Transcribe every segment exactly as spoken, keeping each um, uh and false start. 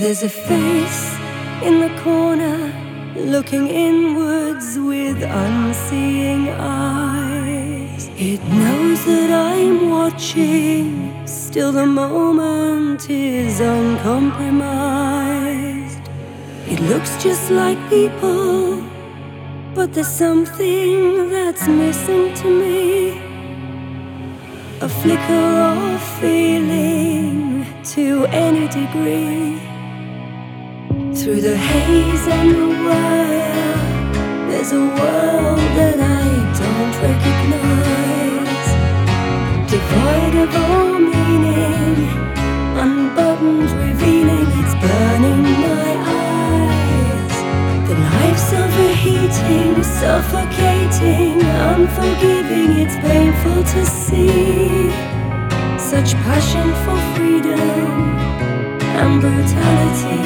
There's a face in the corner, looking inwards with unseeing eyes. It knows that I'm watching, still the moment is uncompromised. It looks just like people, but there's something that's missing to me. A flicker of feeling to any degree. Through the haze and the wire, there's a world that I don't recognize. Devoid of all meaning, unbuttoned, revealing, it's burning my eyes. The life's overheating, suffocating, unforgiving, it's painful to see. Such passion for freedom and brutality.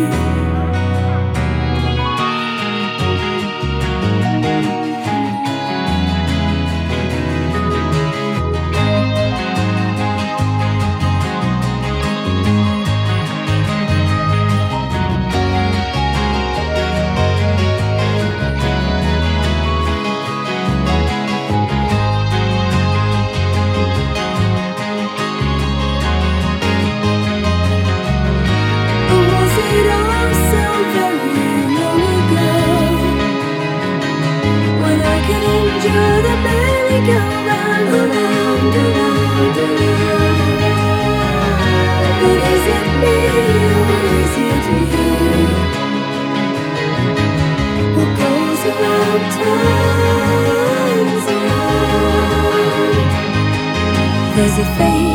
Enjoy the merry-go-round, around, around, around. But is it me or is it you? What goes around turns around. There's a face